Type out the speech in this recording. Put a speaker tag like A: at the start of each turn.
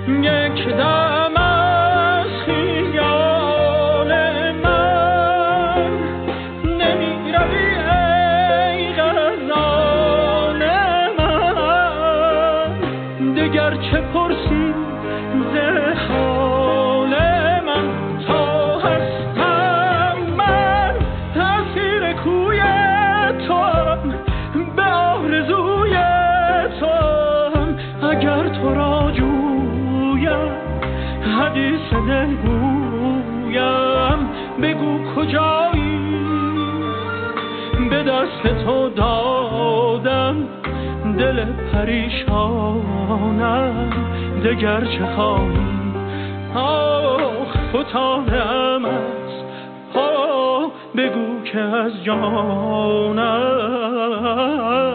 A: یک دم از خیال من نمی روی ای غزال من، دگر چه پرسی ز حال من، تا هستم من اسیر کوی توام، به آرزوی توام. اگر تو را جویم حدیث دل گویم، بگو کجایی به دست تو دادم دل پریشانم، دگر چه خواهی آخ فتادم است، بگو که از جانم